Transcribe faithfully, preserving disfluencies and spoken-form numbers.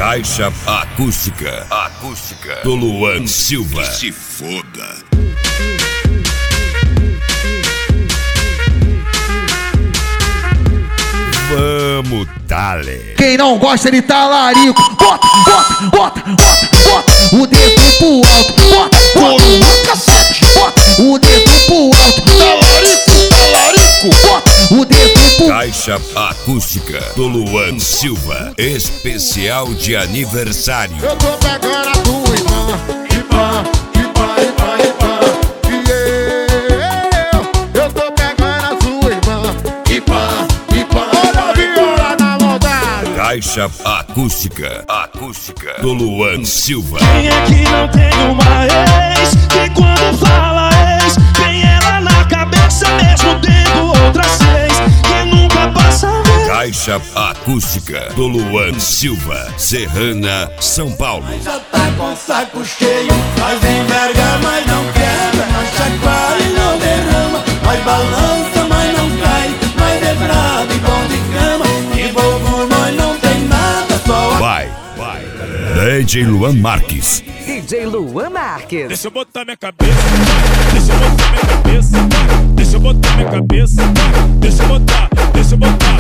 Caixa acústica, acústica do Luan Silva. Que se foda. Vamos, dale. Quem não gosta de talarico, bota, bota, bota, bota, bota o dedo pro alto, bota, bota, bota, cacete, bota o dedo pro alto, talarico, talarico, bota o dedo pro... Caixa acústica do Luan Silva, especial de aniversário. Eu tô pegando a tua irmã, irmã, irmã, irmã, irmã. E eu, eu tô pegando a sua irmã, irmã, irmã. Olha a viola na maldade. Caixa acústica, acústica do Luan Silva. Quem é que não tem uma ex, que quando fala ex, tem ela na cabeça mesmo tendo outras seis, que nunca passa a ver. Caixa acústica do Luan Silva, Serrana, São Paulo. Já tá com saco cheio, mas enverga, mas não quebra, não chacoalha e não derrama, mas balança, mas não cai, mas é bravo e bom de cama, e bobo nós não tem nada, só a... Vai, vai, D J Luan Marques. D J Luan Marques. Deixa eu botar minha cabeça, deixa eu botar minha cabeça, deixa eu botar minha cabeça, deixa eu botar, deixa eu botar.